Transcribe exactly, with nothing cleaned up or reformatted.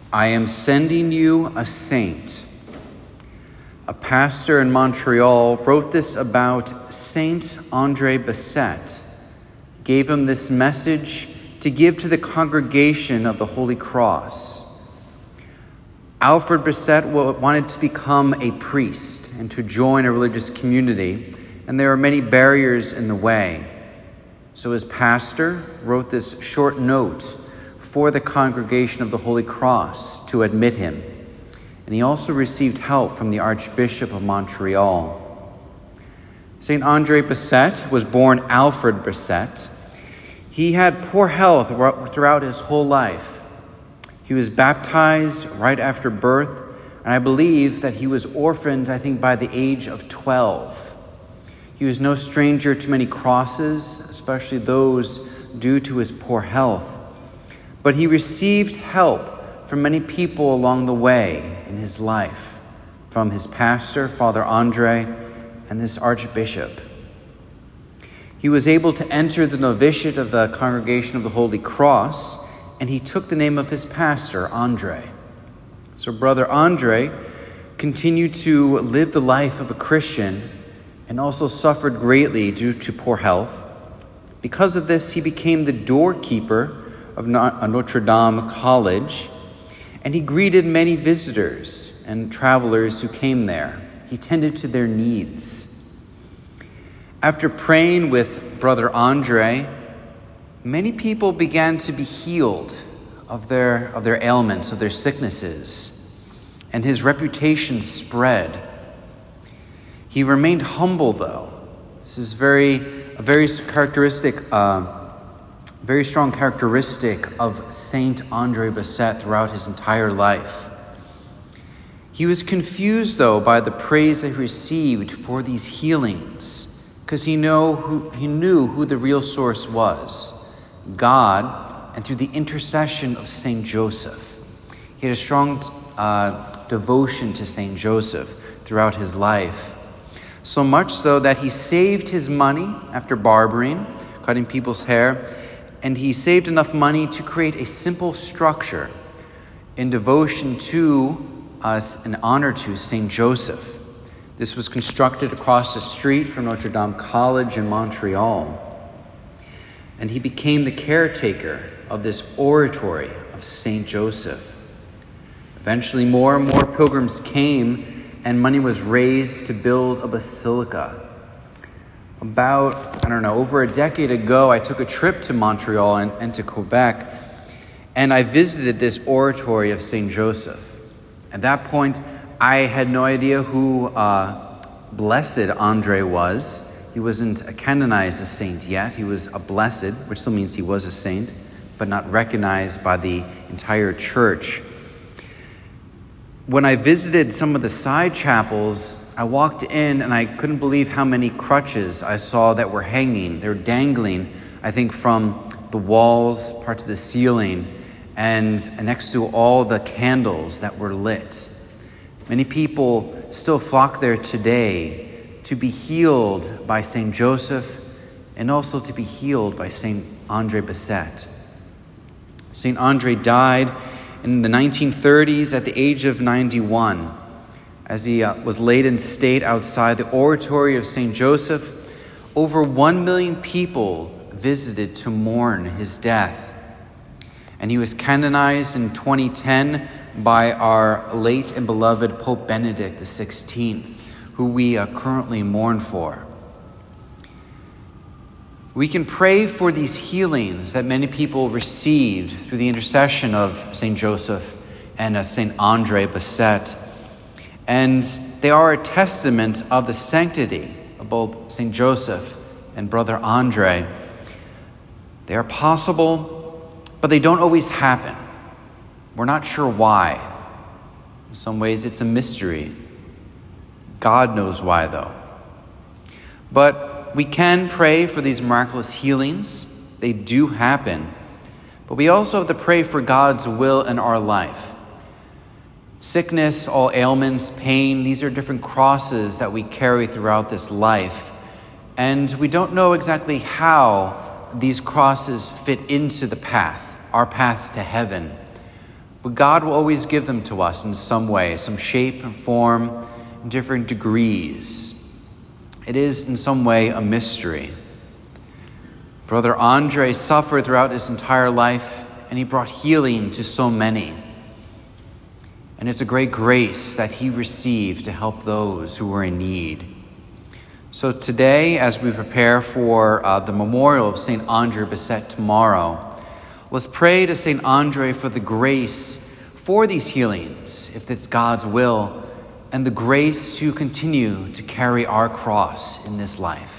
I am sending you a saint. A pastor in Montreal wrote this about Saint Andre Bessette. He gave him this message to give to the congregation of the Holy Cross. Alfred Bessette wanted to become a priest and to join a religious community, and there are many barriers in the way. So his pastor wrote this short note for the congregation of the Holy Cross to admit him. And he also received help from the Archbishop of Montreal. Saint Andre Bessette was born Alfred Bessette. He had poor health throughout his whole life. He was baptized right after birth, and I believe that he was orphaned, I think, by the age of twelve. He was no stranger to many crosses, especially those due to his poor health. But he received help from many people along the way in his life, from his pastor, Father Andre, and this archbishop. He was able to enter the novitiate of the Congregation of the Holy Cross, and he took the name of his pastor, Andre. So Brother Andre continued to live the life of a Christian and also suffered greatly due to poor health. Because of this, he became the doorkeeper of Notre Dame College, and he greeted many visitors and travelers who came there. He tended to their needs. After praying with Brother Andre, many people began to be healed of their, of their ailments, of their sicknesses, and his reputation spread. He remained humble, though. This is very a very characteristic uh, Very strong characteristic of Saint Andre Bessette throughout his entire life. He was confused, though, by the praise that he received for these healings, because he know who he knew who the real source was, God, and through the intercession of Saint Joseph. He had a strong uh, devotion to Saint Joseph throughout his life, so much so that he saved his money after barbering, cutting people's hair, and he saved enough money to create a simple structure in devotion to us, in honor to Saint Joseph. This was constructed across the street from Notre Dame College in Montreal. And he became the caretaker of this oratory of Saint Joseph. Eventually, more and more pilgrims came, and money was raised to build a basilica. About, I don't know, over a decade ago, I took a trip to Montreal and, and to Quebec, and I visited this oratory of Saint Joseph. At that point, I had no idea who uh, Blessed Andre was. He wasn't canonized a saint yet. He was a blessed, which still means he was a saint, but not recognized by the entire church. When I visited some of the side chapels, I walked in and I couldn't believe how many crutches I saw that were hanging. They were dangling, I think, from the walls, parts of the ceiling, and next to all the candles that were lit. Many people still flock there today to be healed by Saint Joseph and also to be healed by Saint Andre Bessette. Saint Andre died in the nineteen thirties at the age of ninety-one. As he uh, was laid in state outside the oratory of Saint Joseph, over one million people visited to mourn his death. And he was canonized in twenty ten by our late and beloved Pope Benedict the sixteenth, who we uh, currently mourn for. We can pray for these healings that many people received through the intercession of Saint Joseph and uh, Saint Andre Bessette. And they are a testament of the sanctity of both Saint Joseph and Brother Andre. They are possible, but they don't always happen. We're not sure why. In some ways, it's a mystery. God knows why, though. But we can pray for these miraculous healings. They do happen. But we also have to pray for God's will in our life. Sickness, all ailments, pain, these are different crosses that we carry throughout this life. And we don't know exactly how these crosses fit into the path, our path to heaven. But God will always give them to us in some way, some shape and form, in different degrees. It is in some way a mystery. Brother Andre suffered throughout his entire life, and he brought healing to so many. And it's a great grace that he received to help those who were in need. So today, as we prepare for uh, the memorial of Saint Andre Bessette tomorrow, let's pray to Saint Andre for the grace for these healings, if it's God's will, and the grace to continue to carry our cross in this life.